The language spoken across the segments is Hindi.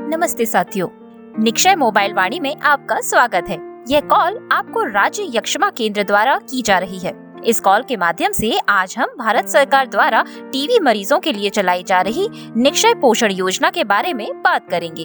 नमस्ते साथियों, निक्षय मोबाइल वाणी में आपका स्वागत है। यह कॉल आपको राज्य यक्ष्मा केंद्र द्वारा की जा रही है। इस कॉल के माध्यम से आज हम भारत सरकार द्वारा टीबी मरीजों के लिए चलाई जा रही निक्षय पोषण योजना के बारे में बात करेंगे।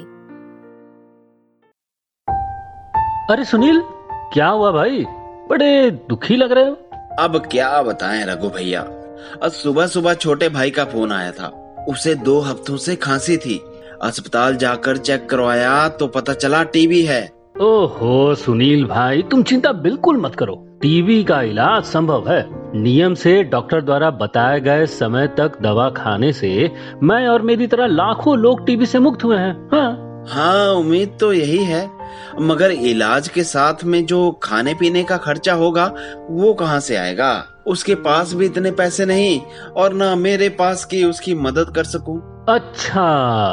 अरे सुनील, क्या हुआ भाई? बड़े दुखी लग रहे हो। अब क्या बताएं रघु भैया, आज सुबह सुबह छोटे भाई का फोन आया था। उसे 2 हफ्तों से खांसी थी। अस्पताल जाकर चेक करवाया तो पता चला टीबी है। ओहो सुनील भाई, तुम चिंता बिल्कुल मत करो। टीबी का इलाज संभव है। नियम से डॉक्टर द्वारा बताए गए समय तक दवा खाने से मैं और मेरी तरह लाखों लोग टीबी से मुक्त हुए हैं। हाँ, उम्मीद तो यही है, मगर इलाज के साथ में जो खाने पीने का खर्चा होगा वो कहाँ से आएगा? उसके पास भी इतने पैसे नहीं और ना मेरे पास कि उसकी मदद कर सकूं। अच्छा,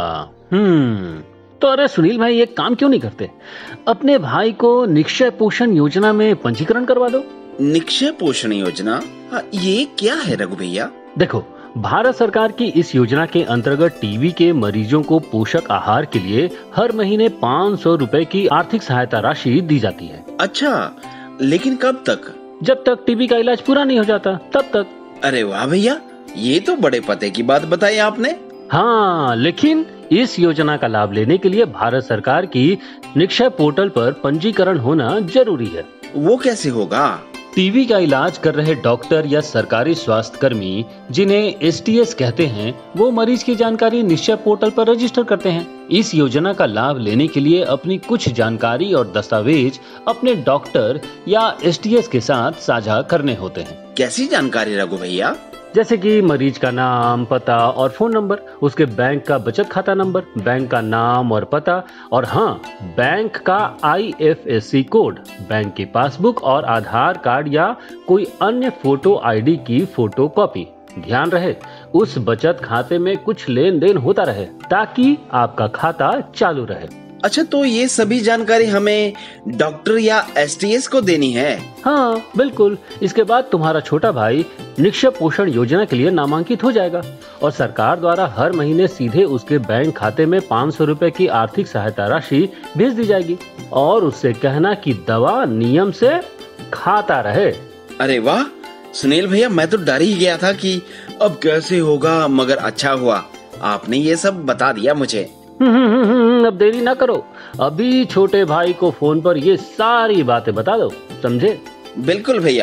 तो अरे सुनील भाई, एक काम क्यों नहीं करते? अपने भाई को निक्षय पोषण योजना में पंजीकरण करवा दो। निक्षय पोषण योजना? ये क्या है रघु भैया? देखो, भारत सरकार की इस योजना के अंतर्गत टीबी के मरीजों को पोषक आहार के लिए हर महीने 500 रुपए की आर्थिक सहायता राशि दी जाती है। अच्छा, लेकिन कब तक? जब तक टीबी का इलाज पूरा नहीं हो जाता तब तक। अरे वाह भैया, ये तो बड़े पते की बात बताई आपने। हाँ, लेकिन इस योजना का लाभ लेने के लिए भारत सरकार की निक्षय पोर्टल पर पंजीकरण होना जरूरी है। वो कैसे होगा? टीबी का इलाज कर रहे डॉक्टर या सरकारी स्वास्थ्य कर्मी, जिन्हें STS कहते हैं, वो मरीज की जानकारी निक्षय पोर्टल पर रजिस्टर करते हैं। इस योजना का लाभ लेने के लिए अपनी कुछ जानकारी और दस्तावेज अपने डॉक्टर या STS के साथ साझा करने होते हैं। कैसी जानकारी रघु भैया? जैसे कि मरीज का नाम, पता और फोन नंबर, उसके बैंक का बचत खाता नंबर, बैंक का नाम और पता, और हाँ, बैंक का IFSC कोड, बैंक की पासबुक और आधार कार्ड या कोई अन्य फोटो ID की फोटो कॉपी। ध्यान रहे, उस बचत खाते में कुछ लेन देन होता रहे ताकि आपका खाता चालू रहे। अच्छा, तो ये सभी जानकारी हमें डॉक्टर या STS को देनी है? हाँ बिल्कुल। इसके बाद तुम्हारा छोटा भाई निक्षय पोषण योजना के लिए नामांकित हो जाएगा और सरकार द्वारा हर महीने सीधे उसके बैंक खाते में 500 रुपए की आर्थिक सहायता राशि भेज दी जाएगी और उससे कहना कि दवा नियम से खाता रहे। अरे वाह सुनील भैया, मैं तो डर ही गया था कि अब कैसे होगा, मगर अच्छा हुआ आपने ये सब बता दिया मुझे। अब देरी ना करो, अभी छोटे भाई को फोन पर ये सारी बातें बता दो, समझे? बिल्कुल भैया।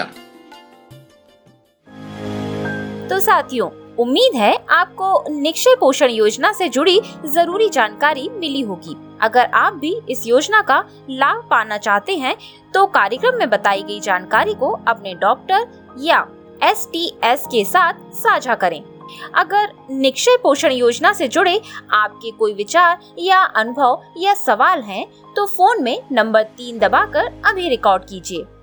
तो साथियों, उम्मीद है आपको निक्षय पोषण योजना से जुड़ी जरूरी जानकारी मिली होगी। अगर आप भी इस योजना का लाभ पाना चाहते हैं तो कार्यक्रम में बताई गई जानकारी को अपने डॉक्टर या STS के साथ साझा करें। अगर निक्षय पोषण योजना से जुड़े आपके कोई विचार या अनुभव या सवाल हैं तो फोन में नंबर 3 दबाकर अभी रिकॉर्ड कीजिए।